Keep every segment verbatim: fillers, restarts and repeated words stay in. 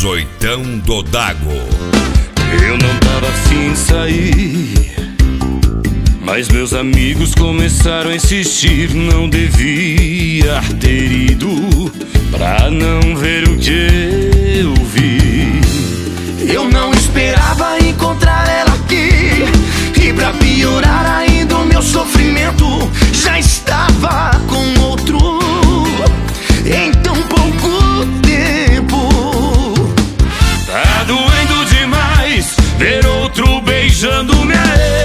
dezoitão do Dago. Eu não tava afim de sair, mas meus amigos começaram a insistir. Não devia ter ido pra não ver o que eu vi. Eu não esperava encontrar ela aqui, e pra piorar ainda o meu sofrimento já estava com outro em tão pouco tempo. Tá doendo demais ver outro beijando minha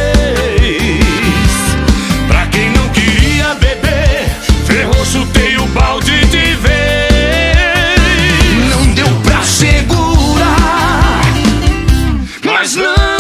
ex. Pra quem não queria beber, ferrou, chutei o balde de vez. Não deu pra segurar, mas não